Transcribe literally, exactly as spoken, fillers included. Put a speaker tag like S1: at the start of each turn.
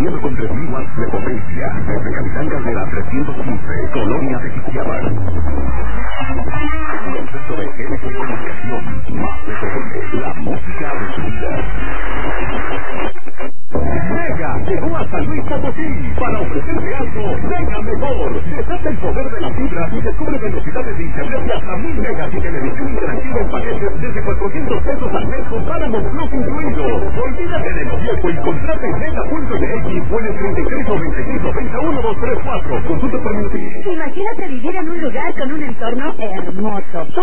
S1: ciento tres mil watts de potencia. Desde Capitán Caldera trescientos quince, Colonia de Quisquiabar. Concepto de G N G Comunicación, más F M, la música de su vida. Mega llegó a San Luis Potosí para ofrecerte algo mega mejor. Desata el poder de la fibra y descubre velocidades de internet de hasta mil megas y televisión interactiva en paquetes desde cuatrocientos pesos al mes con Paramount Plus incluido. Olvídate de lo viejo y contrata en mega punto m x o en el treinta y tres noventa y seis noventa uno dos tres cuatro. Consulta términos y...
S2: Imagínate vivir en un lugar con un entorno hermoso.